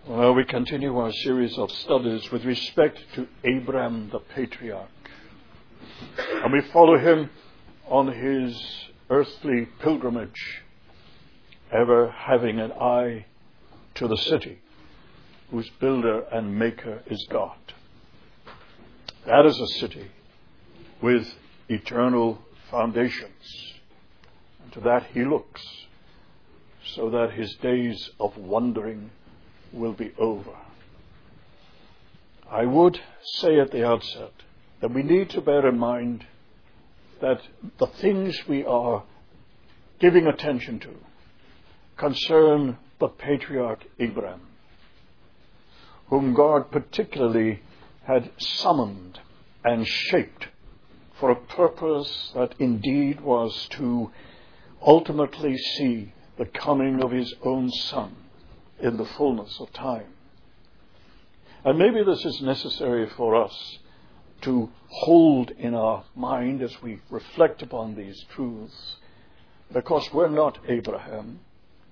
Well, we continue our series of studies with respect to Abraham the patriarch. And we follow him on his earthly pilgrimage, ever having an eye to the city, whose builder and maker is God. That is a city with eternal foundations. And to that he looks, so that his days of wandering will be over. I would say at the outset that we need to bear in mind that the things we are giving attention to concern the patriarch Abraham, whom God particularly had summoned and shaped for a purpose that indeed was to ultimately see the coming of his own Son in the fullness of time. And maybe this is necessary for us to hold in our mind as we reflect upon these truths, because we're not Abraham.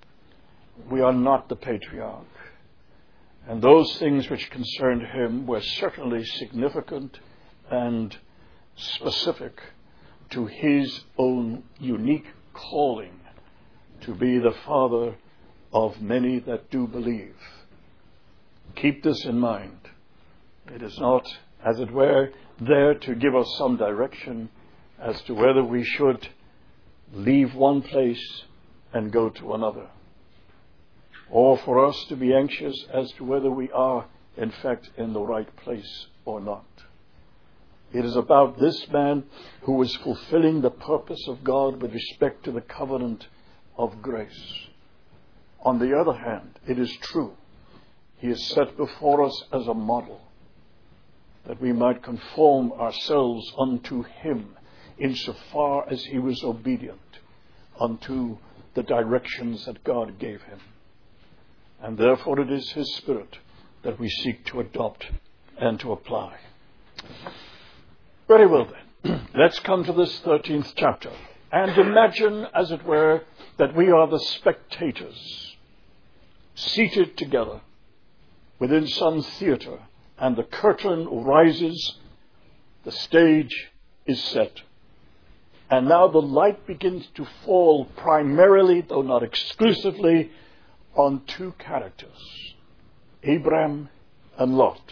We are not the patriarch. And those things which concerned him were certainly significant and specific to his own unique calling to be the father of many that do believe. Keep this in mind. It is not, as it were, there to give us some direction as to whether we should leave one place and go to another, or for us to be anxious as to whether we are, in fact, in the right place or not. It is about this man who was fulfilling the purpose of God with respect to the covenant of grace. On the other hand, it is true, he is set before us as a model, that we might conform ourselves unto him insofar as he was obedient unto the directions that God gave him. And therefore it is his Spirit that we seek to adopt and to apply. Very well then, let's come to this 13th chapter and imagine, as it were, that we are the spectators seated together within some theater, and the curtain rises, the stage is set, and now the light begins to fall primarily, though not exclusively, on two characters, Abraham and Lot.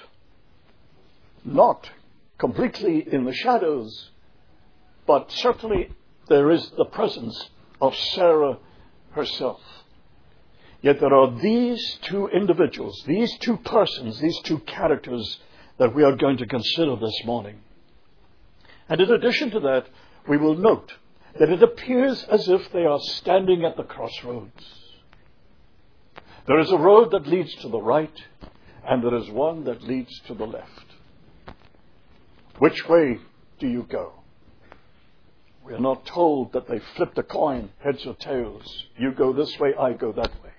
Not completely in the shadows, but certainly there is the presence of Sarah herself. Yet there are these two individuals, these two persons, these two characters that we are going to consider this morning. And in addition to that, we will note that it appears as if they are standing at the crossroads. There is a road that leads to the right, and there is one that leads to the left. Which way do you go? We are not told that they flipped a coin, heads or tails. You go this way, I go that way.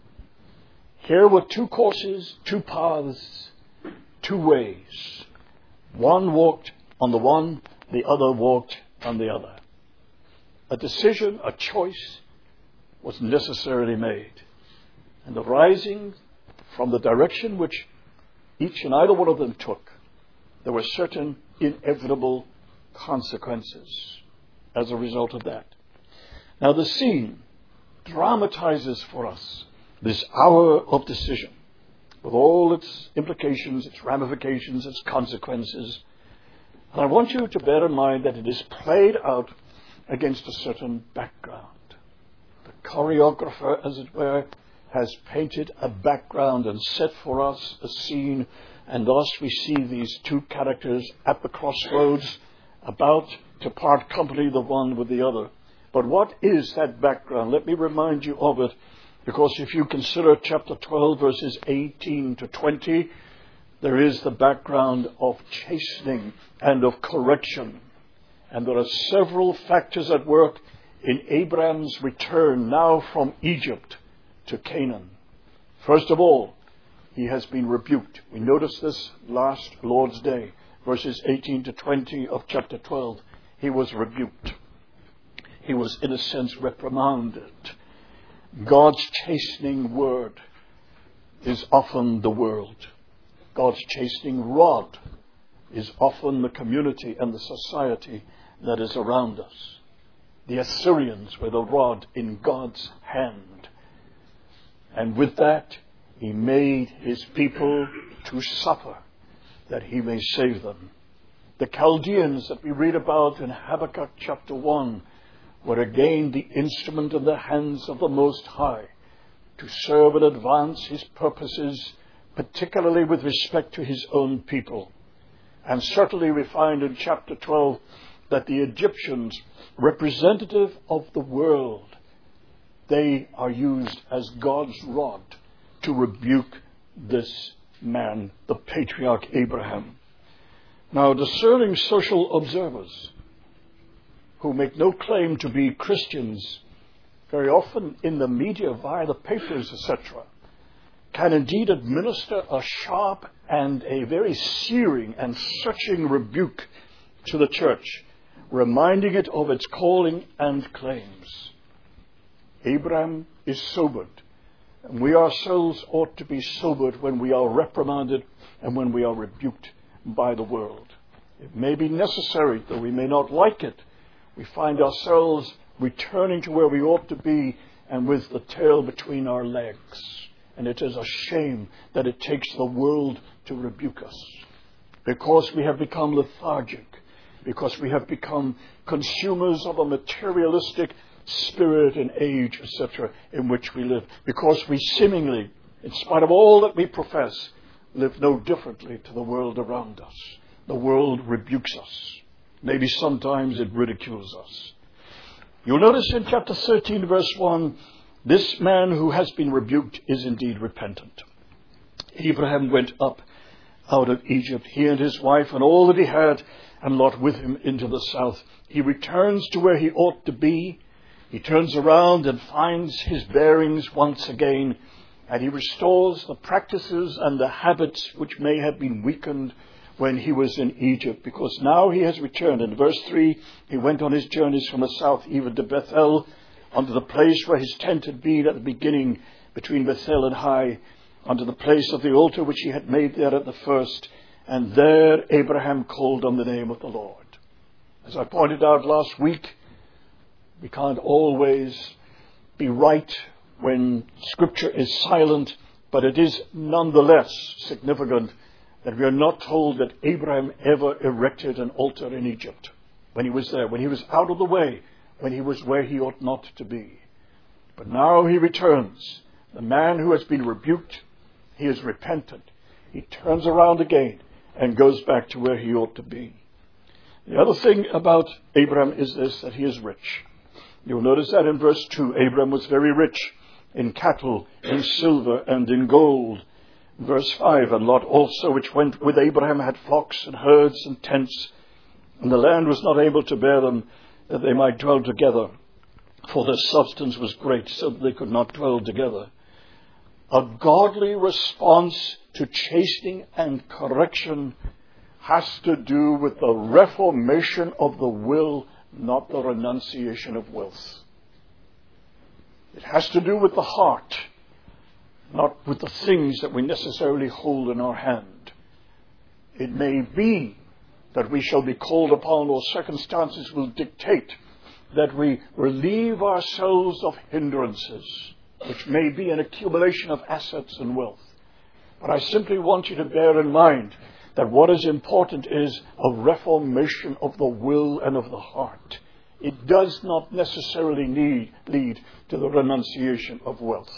Here were two courses, two paths, two ways. One walked on the one, the other walked on the other. A decision, a choice was necessarily made. And arising from the direction which each and either one of them took, there were certain inevitable consequences as a result of that. Now the scene dramatizes for us this hour of decision, with all its implications, its ramifications, its consequences. And I want you to bear in mind that it is played out against a certain background. The choreographer, as it were, has painted a background and set for us a scene, and thus we see these two characters at the crossroads, about to part company the one with the other. But what is that background? Let me remind you of it, because if you consider chapter 12, verses 18 to 20, there is the background of chastening and of correction. And there are several factors at work in Abraham's return now from Egypt to Canaan. First of all, he has been rebuked. We noticed this last Lord's Day, verses 18 to 20 of chapter 12. He was rebuked. He was, in a sense, reprimanded. God's chastening word is often the world. God's chastening rod is often the community and the society that is around us. The Assyrians were the rod in God's hand. And with that, he made his people to suffer, that he may save them. The Chaldeans that we read about in Habakkuk chapter 1 were again the instrument in the hands of the Most High to serve and advance his purposes, particularly with respect to his own people. And certainly we find in chapter 12 that the Egyptians, representative of the world, they are used as God's rod to rebuke this man, the patriarch Abraham. Now, discerning social observers who make no claim to be Christians, very often in the media, via the papers, etc., can indeed administer a sharp and a very searing and searching rebuke to the church, reminding it of its calling and claims. Abraham is sobered, and we ourselves ought to be sobered when we are reprimanded and when we are rebuked by the world. It may be necessary, though we may not like it. We find ourselves returning to where we ought to be and with the tail between our legs. And it is a shame that it takes the world to rebuke us, because we have become lethargic, because we have become consumers of a materialistic spirit and age, etc., in which we live, because we seemingly, in spite of all that we profess, live no differently to the world around us. The world rebukes us. Maybe sometimes it ridicules us. You'll notice in chapter 13, verse 1, this man who has been rebuked is indeed repentant. Abraham went up out of Egypt, he and his wife and all that he had, and Lot with him into the south. He returns to where he ought to be. He turns around and finds his bearings once again, and he restores the practices and the habits which may have been weakened when he was in Egypt, because now he has returned. In verse 3, he went on his journeys from the south even to Bethel, unto the place where his tent had been at the beginning, between Bethel and Hai, unto the place of the altar which he had made there at the first. And there Abraham called on the name of the Lord. As I pointed out last week, we can't always be right when Scripture is silent, but it is nonetheless significant that we are not told that Abraham ever erected an altar in Egypt when he was there, when he was out of the way, when he was where he ought not to be. But now he returns. The man who has been rebuked, he is repentant. He turns around again and goes back to where he ought to be. The other thing about Abraham is this, that he is rich. You'll notice that in verse 2, Abraham was very rich in cattle, in silver, and in gold. Verse 5, and Lot also, which went with Abraham, had flocks and herds and tents, and the land was not able to bear them, that they might dwell together, for their substance was great, so that they could not dwell together. A godly response to chastening and correction has to do with the reformation of the will, not the renunciation of wealth. It has to do with the heart, not with the things that we necessarily hold in our hand. It may be that we shall be called upon, or circumstances will dictate that we relieve ourselves of hindrances, which may be an accumulation of assets and wealth. But I simply want you to bear in mind that what is important is a reformation of the will and of the heart. It does not necessarily lead to the renunciation of wealth.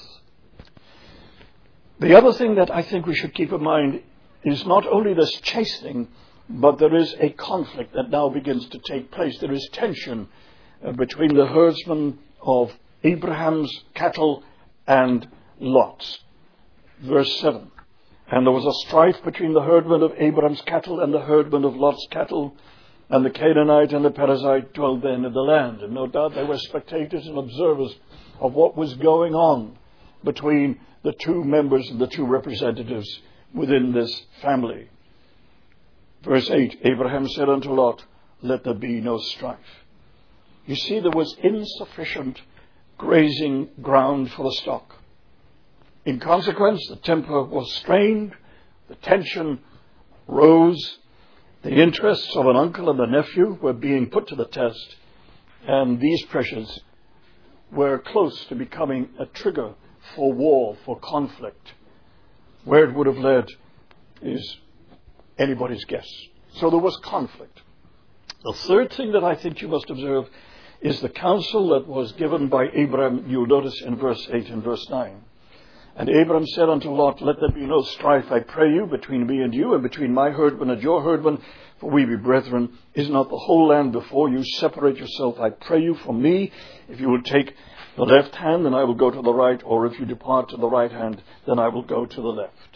The other thing that I think we should keep in mind is not only this chastening, but there is a conflict that now begins to take place. There is tension between the herdsmen of Abraham's cattle and Lot's. Verse 7. And there was a strife between the herdmen of Abraham's cattle and the herdmen of Lot's cattle, and the Canaanite and the Perizzite dwelled then in the land. And no doubt they were spectators and observers of what was going on between the two members and the two representatives within this family. Verse 8, Abraham said unto Lot, let there be no strife. You see, there was insufficient grazing ground for the stock. In consequence, the temper was strained, the tension rose, the interests of an uncle and a nephew were being put to the test, and these pressures were close to becoming a trigger for war, for conflict. Where it would have led is anybody's guess. So there was conflict. The third thing that I think you must observe is the counsel that was given by Abraham. You'll notice in verse 8 and verse 9. And Abraham said unto Lot, Let there be no strife, I pray you, between me and you, and between my herdmen and your herdmen, for we be brethren. Is not the whole land before you? Separate yourself, I pray you, from me. If you will take the left hand, then I will go to the right, or if you depart to the right hand, then I will go to the left.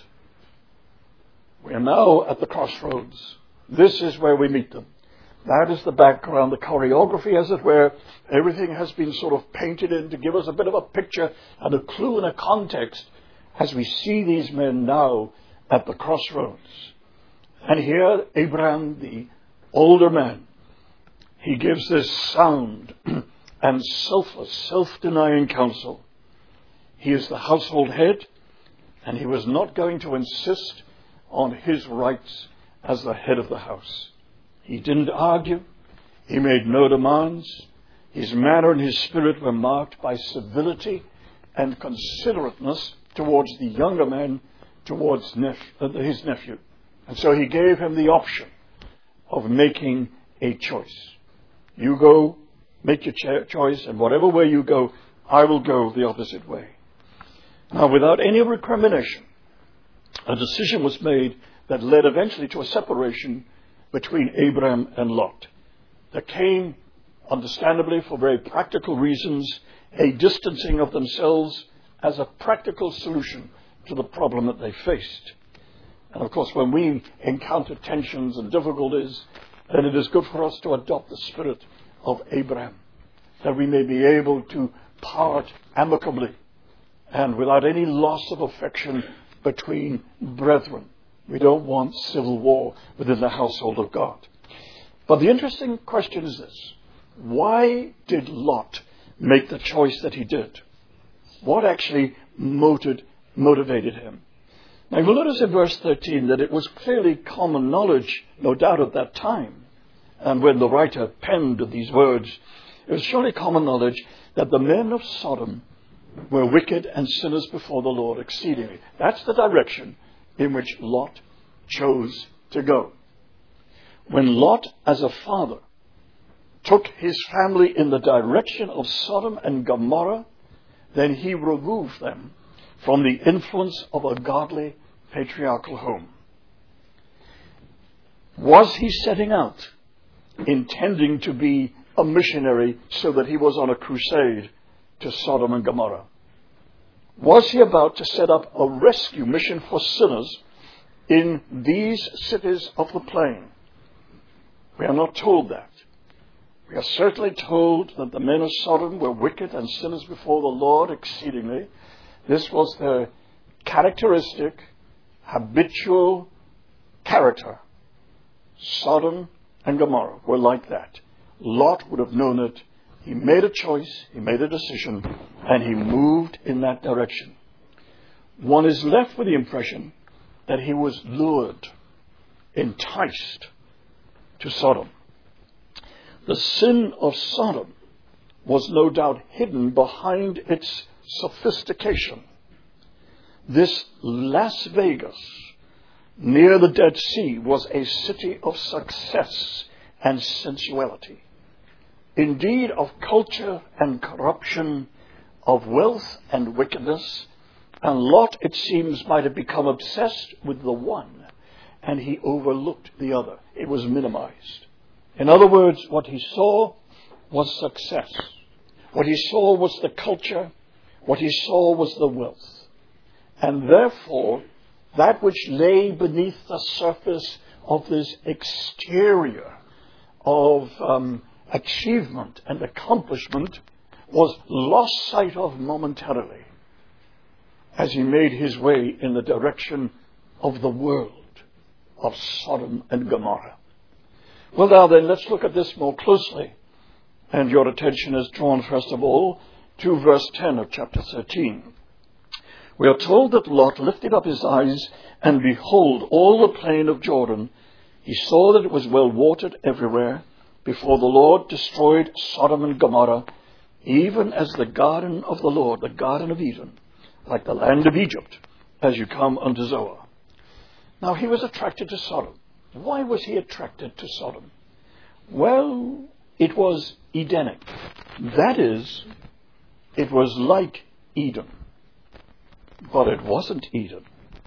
We are now at the crossroads. This is where we meet them. That is the background, the choreography, as it were. Everything has been sort of painted in to give us a bit of a picture and a clue and a context as we see these men now at the crossroads. And here, Abraham, the older man, he gives this sound and selfless, self-denying counsel. He is the household head, and he was not going to insist on his rights as the head of the house. He didn't argue. He made no demands. His manner and his spirit were marked by civility and considerateness towards the younger man, towards his nephew. And so he gave him the option of making a choice. You go, make your choice, and whatever way you go, I will go the opposite way. Now, without any recrimination, a decision was made that led eventually to a separation between Abraham and Lot. There came, understandably, for very practical reasons, a distancing of themselves as a practical solution to the problem that they faced. And of course, when we encounter tensions and difficulties, then it is good for us to adopt the spirit of Abraham, that we may be able to part amicably and without any loss of affection between brethren. We don't want civil war within the household of God. But the interesting question is this. Why did Lot make the choice that he did? What actually motivated him? Now you'll notice in verse 13 that it was clearly common knowledge, no doubt at that time, and when the writer penned these words, it was surely common knowledge that the men of Sodom were wicked and sinners before the Lord exceedingly. That's the direction in which Lot chose to go. When Lot, as a father, took his family in the direction of Sodom and Gomorrah, then he removed them from the influence of a godly patriarchal home. Was he setting out intending to be a missionary so that he was on a crusade to Sodom and Gomorrah? Was he about to set up a rescue mission for sinners in these cities of the plain? We are not told that. We are certainly told that the men of Sodom were wicked and sinners before the Lord exceedingly. This was their characteristic, habitual character. Sodom and Gomorrah were like that. Lot would have known it. He made a choice, he made a decision, and he moved in that direction. One is left with the impression that he was lured, enticed to Sodom. The sin of Sodom was no doubt hidden behind its sophistication. This Las Vegas, near the Dead Sea, was a city of success and sensuality. Indeed, of culture and corruption, of wealth and wickedness. And Lot, it seems, might have become obsessed with the one, and he overlooked the other. It was minimized. In other words, what he saw was success. What he saw was the culture. What he saw was the wealth. And therefore, that which lay beneath the surface of this exterior of achievement and accomplishment was lost sight of momentarily as he made his way in the direction of the world of Sodom and Gomorrah. Well, now then, let's look at this more closely. And your attention is drawn, first of all, to verse 10 of chapter 13, We are told that Lot lifted up his eyes, and behold, all the plain of Jordan. He saw that it was well watered everywhere, before the Lord destroyed Sodom and Gomorrah, even as the garden of the Lord, the Garden of Eden, like the land of Egypt, as you come unto Zoar. Now he was attracted to Sodom. Why was he attracted to Sodom? Well, it was Edenic. That is, it was like Eden. But it wasn't Eden.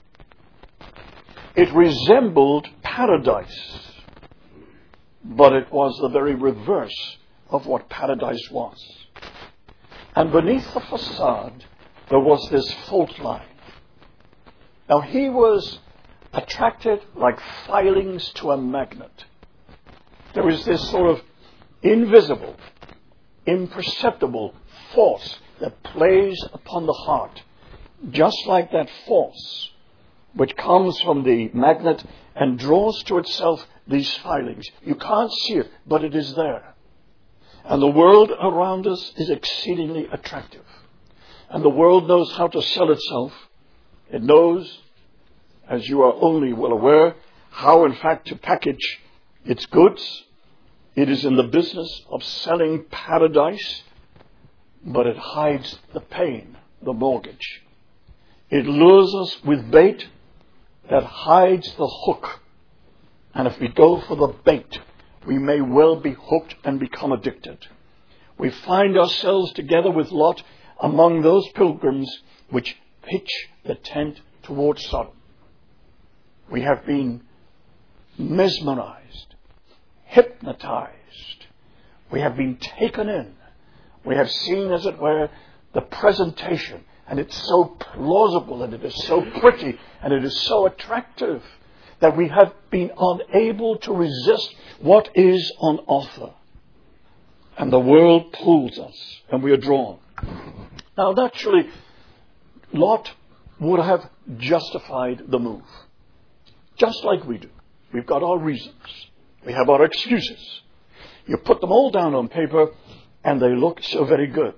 It resembled paradise. But it was the very reverse of what paradise was. And beneath the facade, there was this fault line. Now he was attracted like filings to a magnet. There is this sort of invisible, imperceptible force that plays upon the heart, just like that force which comes from the magnet and draws to itself these filings. You can't see it, but it is there. And the world around us is exceedingly attractive. And the world knows how to sell itself. It knows, as you are only well aware, how in fact to package its goods. It is in the business of selling paradise, but it hides the pain, the mortgage. It lures us with bait that hides the hook. And if we go for the bait, we may well be hooked and become addicted. We find ourselves together with Lot among those pilgrims which pitch the tent towards Sodom. We have been mesmerized, hypnotized. We have been taken in. We have seen, as it were, the presentation. And it's so plausible, and it is so pretty, and it is so attractive that we have been unable to resist what is on offer. And the world pulls us, and we are drawn. Now, naturally, Lot would have justified the move, just like we do. We've got our reasons. We have our excuses. You put them all down on paper, and they look so very good.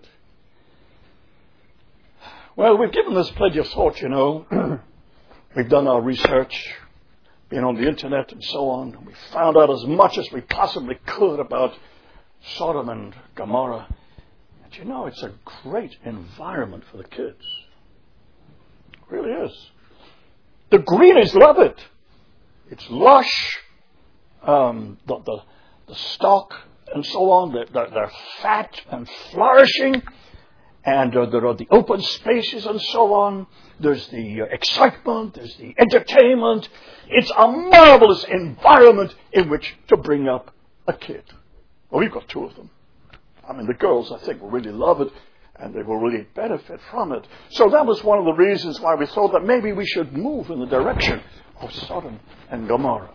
Well, we've given this plenty of thought, you know. We've done our research, been on the internet and so on. We found out as much as we possibly could about Sodom and Gomorrah. And you know, it's a great environment for the kids. It really is. The greenies love it. It's lush. The stock and so on, they're fat and flourishing. And there are the open spaces and so on. There's the excitement. There's the entertainment. It's a marvelous environment in which to bring up a kid. Well, we've got two of them. I mean, the girls, I think, will really love it, and they will really benefit from it. So that was one of the reasons why we thought that maybe we should move in the direction of Sodom and Gomorrah.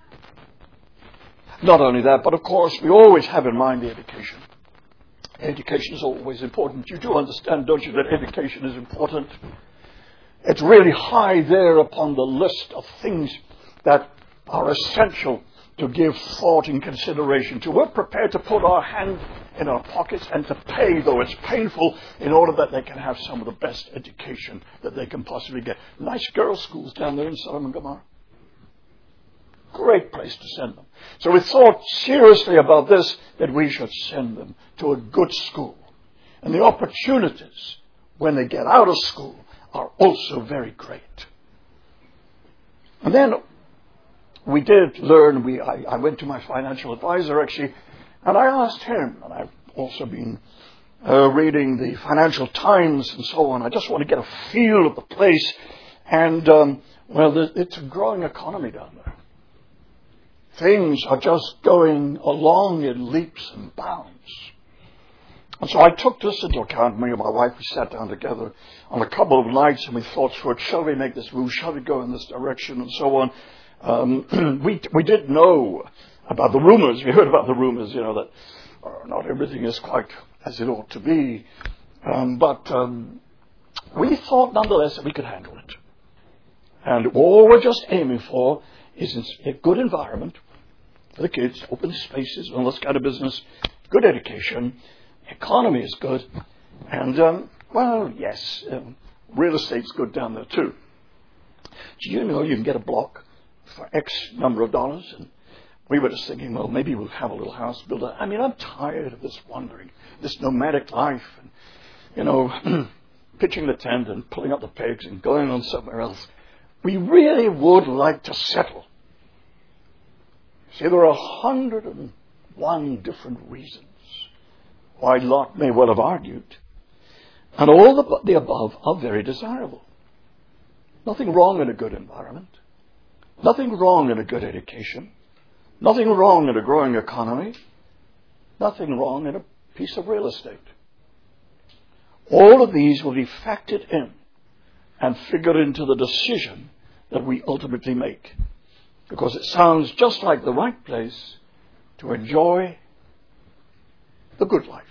Not only that, but of course, we always have in mind the education. Education is always important. You do understand, don't you, that education is important? It's really high there upon the list of things that are essential to give thought and consideration to. We're prepared to put our hand in our pockets and to pay, though it's painful, in order that they can have some of the best education that they can possibly get. Nice girls' schools down there in Sodom and Gomorrah. Great place to send them. So we thought seriously about this, that we should send them to a good school. And the opportunities when they get out of school are also very great. And then we did learn, I went to my financial advisor actually, and I asked him, and I've also been reading the Financial Times and so on. I just want to get a feel of the place. And, it's a growing economy down there. Things are just going along in leaps and bounds. And so I took this into account. Me and my wife, we sat down together on a couple of nights and we thought through it. Shall we make this move? Shall we go in this direction? And so on. We did know about the rumors. We heard about the rumors, that not everything is quite as it ought to be. But we thought nonetheless that we could handle it. And all we're just aiming for is a good environment for the kids, open spaces, all this kind of business, good education, economy is good, and, real estate's good down there too. Do you know you can get a block for X number of dollars? And we were just thinking, well, maybe we'll have a little house built. I mean, I'm tired of this wandering, this nomadic life, and, pitching the tent and pulling up the pegs and going on somewhere else. We really would like to settle. See, there are 101 different reasons why Lot may well have argued. And all the above are very desirable. Nothing wrong in a good environment. Nothing wrong in a good education. Nothing wrong in a growing economy. Nothing wrong in a piece of real estate. All of these will be factored in and figured into the decision that we ultimately make. Because it sounds just like the right place to enjoy the good life.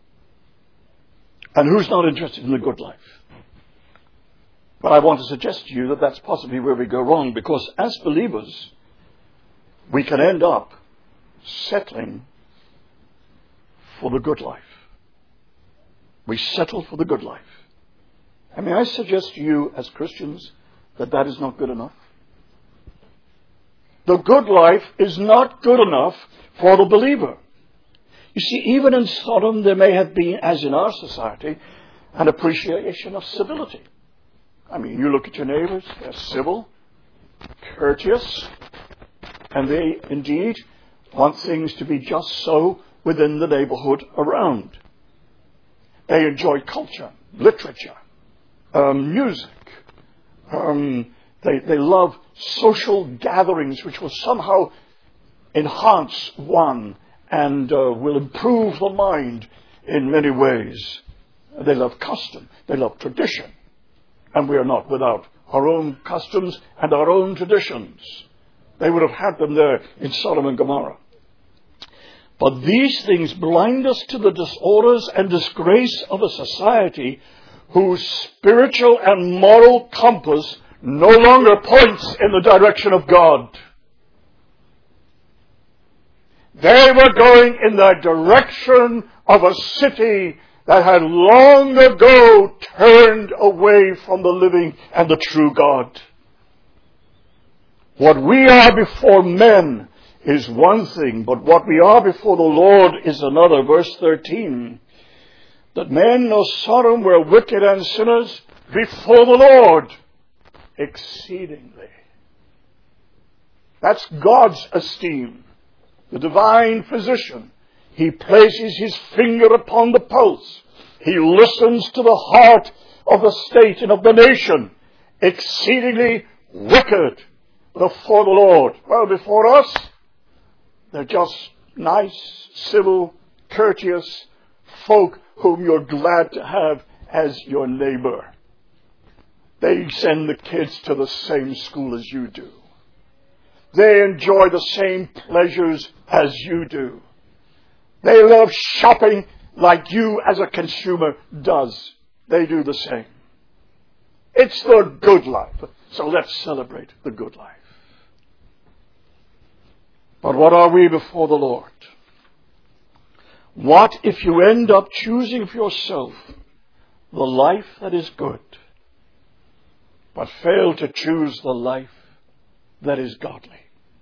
And who's not interested in the good life? But I want to suggest to you that that's possibly where we go wrong, because as believers, we can end up settling for the good life. We settle for the good life. And may I suggest to you as Christians that that is not good enough? The good life is not good enough for the believer. You see, even in Sodom, there may have been, as in our society, an appreciation of civility. I mean, you look at your neighbors, they're civil, courteous, and they indeed want things to be just so within the neighborhood around. They enjoy culture, literature, music. They love social gatherings which will somehow enhance one and will improve the mind in many ways. They love custom. They love tradition. And we are not without our own customs and our own traditions. They would have had them there in Sodom and Gomorrah. But these things blind us to the disorders and disgrace of a society whose spiritual and moral compass no longer points in the direction of God. They were going in the direction of a city that had long ago turned away from the living and the true God. What we are before men is one thing, but what we are before the Lord is another. Verse 13. That men of Sodom were wicked and sinners before the Lord exceedingly. That's God's esteem. The divine physician. He places his finger upon the pulse. He listens to the heart of the state and of the nation. Exceedingly wicked before the Lord. Well, before us, they're just nice, civil, courteous folk whom you're glad to have as your neighbor. They send the kids to the same school as you do. They enjoy the same pleasures as you do. They love shopping like you as a consumer does. They do the same. It's the good life. So let's celebrate the good life. But what are we before the Lord? What if you end up choosing for yourself the life that is good, but fail to choose the life that is godly?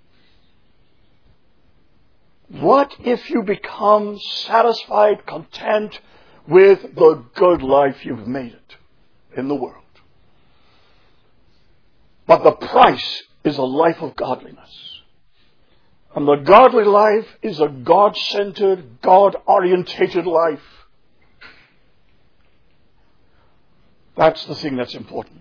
What if you become satisfied, content with the good life you've made it in the world? But the price is a life of godliness. And the godly life is a God-centered, God-orientated life. That's the thing that's important.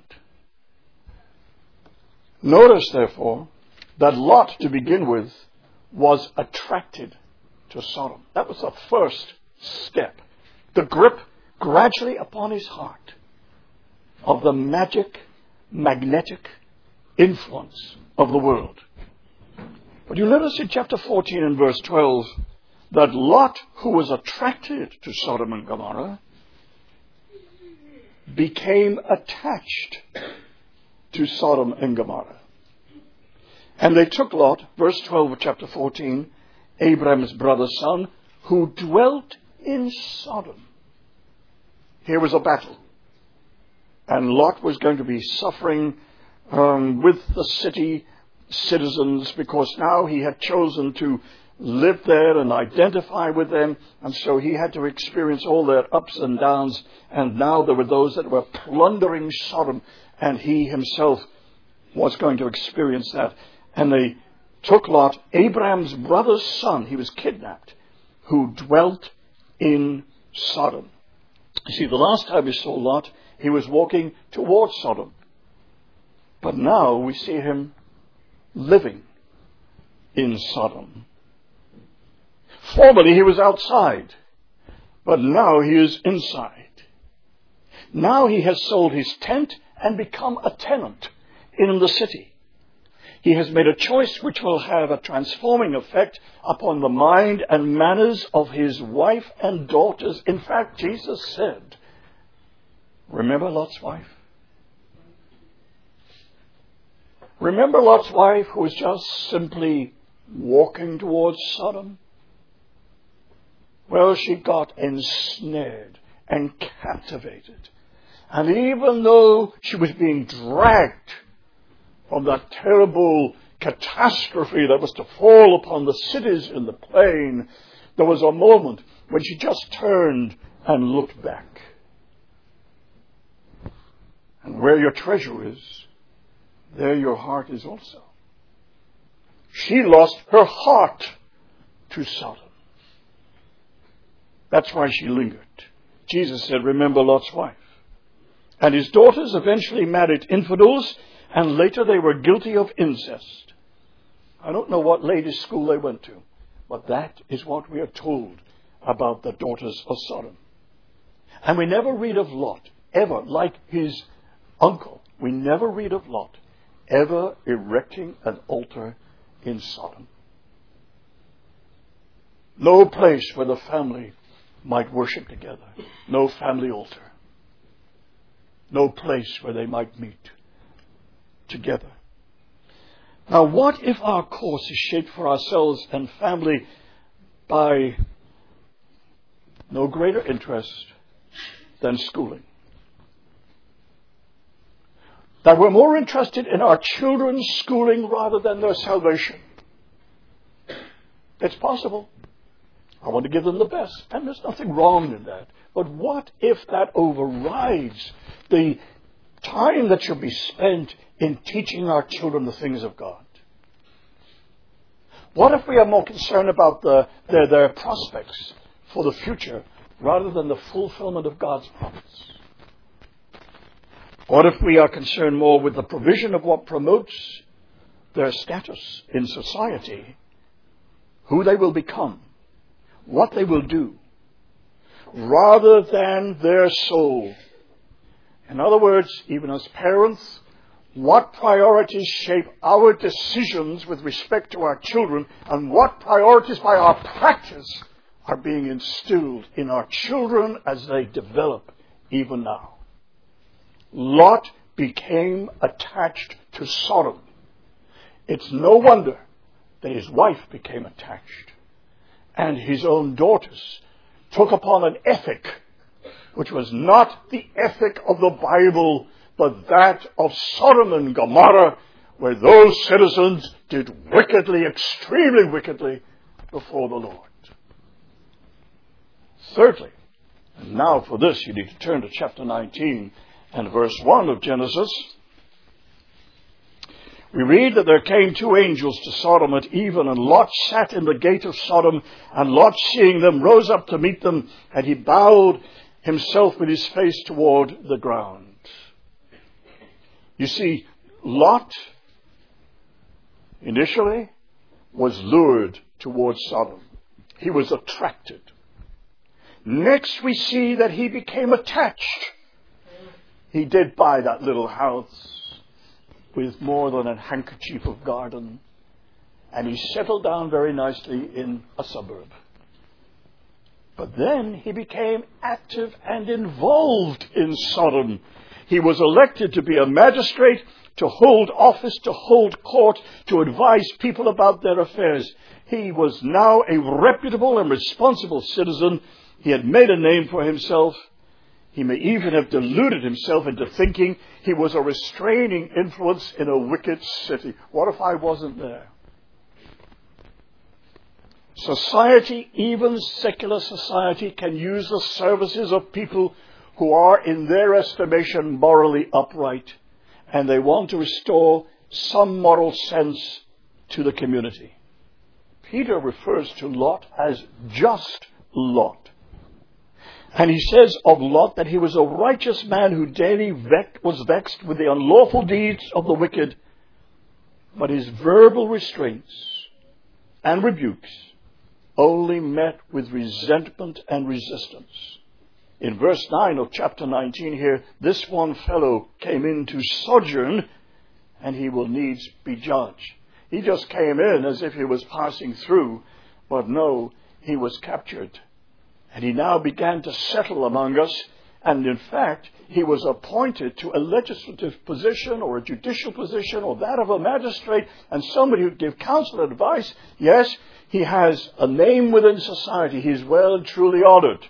Notice, therefore, that Lot, to begin with, was attracted to Sodom. That was the first step. The grip gradually upon his heart of the magnetic influence of the world. But you notice in chapter 14 and verse 12 that Lot, who was attracted to Sodom and Gomorrah, became attached to Sodom and Gomorrah. And they took Lot, verse 12 of chapter 14, Abraham's brother's son, who dwelt in Sodom. Here was a battle. And Lot was going to be suffering with the city citizens because now he had chosen to live there and identify with them. And so he had to experience all their ups and downs. And now there were those that were plundering Sodom. And he himself was going to experience that. And they took Lot, Abraham's brother's son. He was kidnapped, who dwelt in Sodom. You see, the last time we saw Lot, he was walking towards Sodom. But now we see him living in Sodom. Formerly he was outside, but now he is inside. Now he has sold his tent and become a tenant in the city. He has made a choice which will have a transforming effect upon the mind and manners of his wife and daughters. In fact, Jesus said, remember Lot's wife? Remember Lot's wife who was just simply walking towards Sodom? Well, she got ensnared and captivated. And even though she was being dragged from that terrible catastrophe that was to fall upon the cities in the plain, there was a moment when she just turned and looked back. And where your treasure is, there your heart is also. She lost her heart to Sodom. That's why she lingered. Jesus said, remember Lot's wife. And his daughters eventually married infidels, and later they were guilty of incest. I don't know what ladies' school they went to, but that is what we are told about the daughters of Sodom. And we never read of Lot, ever, like his uncle. We never read of Lot ever erecting an altar in Sodom. No place where the family might worship together. No family altar. No place where they might meet together. Now, what if our course is shaped for ourselves and family by no greater interest than schooling? That we're more interested in our children's schooling rather than their salvation. It's possible. I want to give them the best, and there's nothing wrong in that. But what if that overrides the time that should be spent in teaching our children the things of God? What if we are more concerned about their prospects for the future rather than the fulfillment of God's promise? What if we are concerned more with the provision of what promotes their status in society, who they will become, what they will do, rather than their soul? In other words, even as parents, what priorities shape our decisions with respect to our children, and what priorities by our practice are being instilled in our children as they develop even now? Lot became attached to Sodom. It's no wonder that his wife became attached, and his own daughters took upon an ethic which was not the ethic of the Bible, but that of Sodom and Gomorrah, where those citizens did wickedly, extremely wickedly, before the Lord. Thirdly, and now for this you need to turn to chapter 19 and verse 1 of Genesis. We read that there came two angels to Sodom at even, and Lot sat in the gate of Sodom, and Lot, seeing them, rose up to meet them, and he bowed himself with his face toward the ground. You see, Lot initially was lured towards Sodom. He was attracted. Next we see that he became attached. He did buy that little house with more than a handkerchief of garden, and he settled down very nicely in a suburb. But then he became active and involved in Sodom. He was elected to be a magistrate, to hold office, to hold court, to advise people about their affairs. He was now a reputable and responsible citizen. He had made a name for himself. He may even have deluded himself into thinking he was a restraining influence in a wicked city. What if I wasn't there? Society, even secular society, can use the services of people who are, in their estimation, morally upright, and they want to restore some moral sense to the community. Peter refers to Lot as just Lot. And he says of Lot that he was a righteous man who daily was vexed with the unlawful deeds of the wicked, but his verbal restraints and rebukes only met with resentment and resistance. In verse 9 of chapter 19 here, this one fellow came in to sojourn, and he will needs be judged. He just came in as if he was passing through, but no, he was captured. And he now began to settle among us, and in fact, he was appointed to a legislative position or a judicial position or that of a magistrate and somebody who would give counsel and advice. Yes, he has a name within society. He is well and truly honored.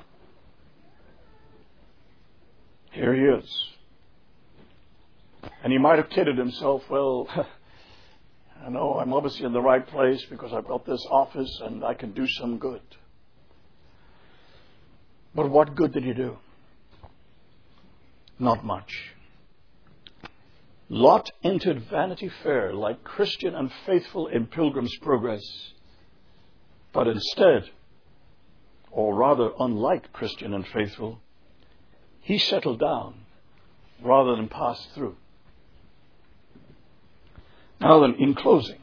Here he is. And he might have kidded himself, well, I know I'm obviously in the right place because I've got this office and I can do some good. But what good did he do? Not much. Lot entered Vanity Fair like Christian and faithful in Pilgrim's Progress. But instead, or rather unlike Christian and faithful, he settled down rather than pass through. Now then, in closing,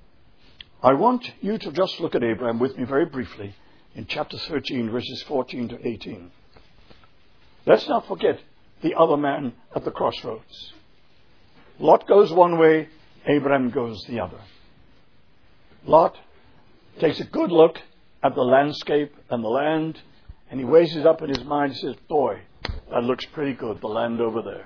I want you to just look at Abraham with me very briefly in chapter 13, verses 14 to 18. Let's not forget the other man at the crossroads. Lot goes one way, Abraham goes the other. Lot takes a good look at the landscape and the land, and he weighs it up in his mind and says, boy, that looks pretty good, the land over there.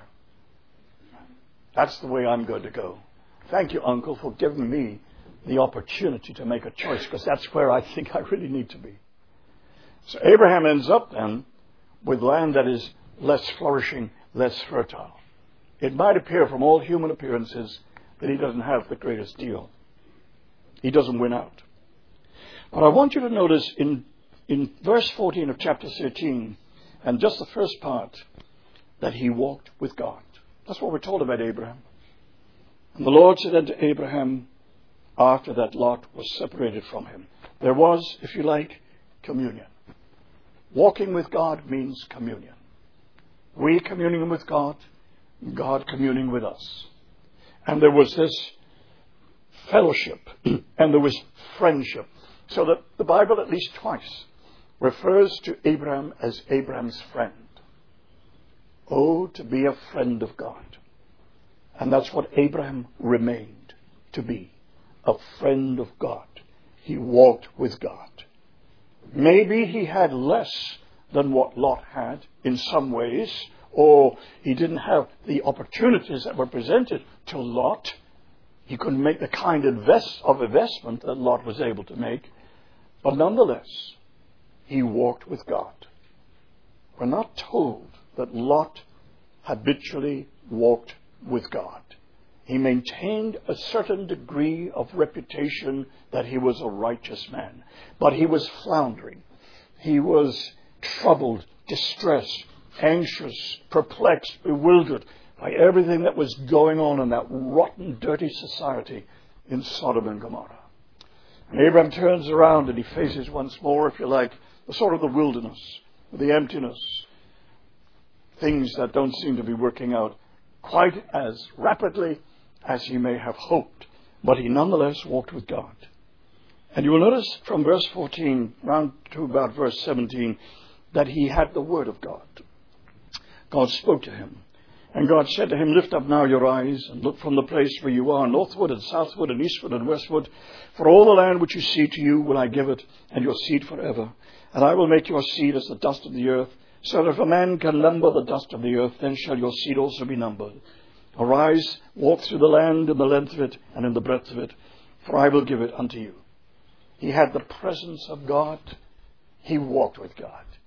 That's the way I'm going to go. Thank you, Uncle, for giving me the opportunity to make a choice, because that's where I think I really need to be. So Abraham ends up then with land that is less flourishing, less fertile. It might appear from all human appearances that he doesn't have the greatest deal. He doesn't win out. But I want you to notice in verse 14 of chapter 13, and just the first part, that he walked with God. That's what we're told about Abraham. And the Lord said unto Abraham, after that Lot was separated from him. There was, if you like, communion. Walking with God means communion. We communing with God, God communing with us. And there was this fellowship, and there was friendship. So that the Bible at least twice refers to Abraham as Abraham's friend. Oh, to be a friend of God. And that's what Abraham remained to be, a friend of God. He walked with God. Maybe he had less than what Lot had in some ways, or he didn't have the opportunities that were presented to Lot. He couldn't make the kind of investment that Lot was able to make. But nonetheless, he walked with God. We're not told that Lot habitually walked with God. He maintained a certain degree of reputation that he was a righteous man. But he was floundering. He was troubled, distressed, anxious, perplexed, bewildered by everything that was going on in that rotten, dirty society in Sodom and Gomorrah. And Abraham turns around and he faces once more, if you like, the sort of the wilderness, the emptiness, things that don't seem to be working out quite as rapidly as he may have hoped. But he nonetheless walked with God. And you will notice from verse 14 round to about verse 17 that he had the word of God. God spoke to him. And God said to him, lift up now your eyes and look from the place where you are, northward and southward and eastward and westward. For all the land which you see to you will I give it, and your seed forever. And I will make your seed as the dust of the earth, so that if a man can number the dust of the earth, then shall your seed also be numbered. Arise, walk through the land in the length of it and in the breadth of it, for I will give it unto you. He had the presence of God. He walked with God.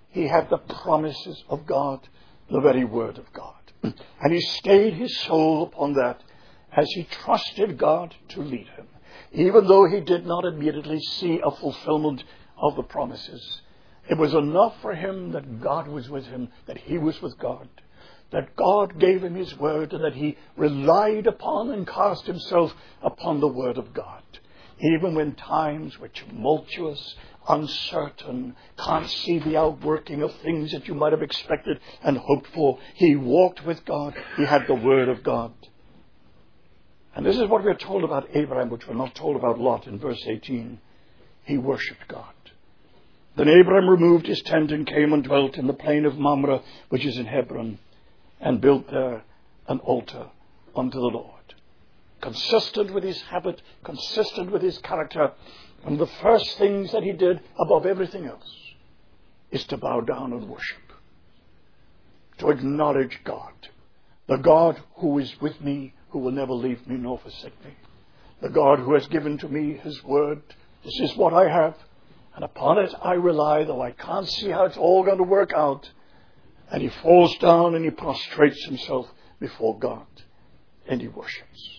he had the promises of God, the very word of God. And he stayed his soul upon that as he trusted God to lead him, even though he did not immediately see a fulfillment of the promises. It was enough for him that God was with him, that he was with God, that God gave him his word, and that he relied upon and cast himself upon the word of God. Even when times were tumultuous, uncertain, can't see the outworking of things that you might have expected and hoped for, he walked with God. He had the word of God. And this is what we're told about Abraham, which we're not told about Lot in verse 18. He worshipped God. Then Abraham removed his tent and came and dwelt in the plain of Mamre, which is in Hebron, and built there an altar unto the Lord. Consistent with his habit, consistent with his character, one of the first things that he did above everything else is to bow down and worship, to acknowledge God, the God who is with me, who will never leave me nor forsake me, the God who has given to me his word. This is what I have, and upon it I rely, though I can't see how it's all going to work out. And he falls down and he prostrates himself before God, and he worships.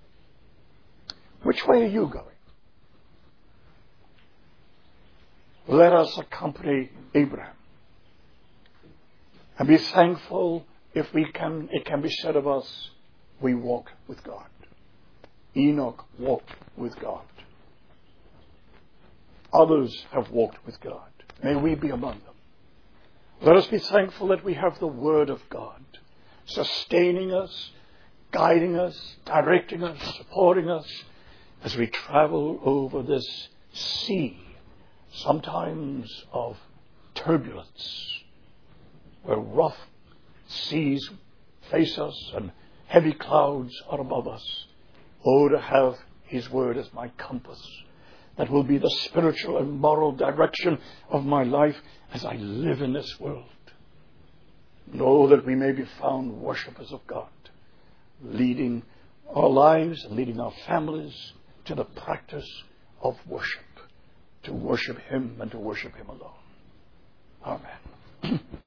Which way are you going? Let us accompany Abraham and be thankful if it can be said of us, we walk with God. Enoch walked with God. Others have walked with God. May we be among them. Let us be thankful that we have the Word of God, sustaining us, guiding us, directing us, supporting us as we travel over this sea, sometimes of turbulence, where rough seas face us and heavy clouds are above us. Oh, to have his word as my compass, that will be the spiritual and moral direction of my life as I live in this world. Know that we may be found worshippers of God, leading our lives and leading our families to the practice of worship, to worship him and to worship him alone. Amen.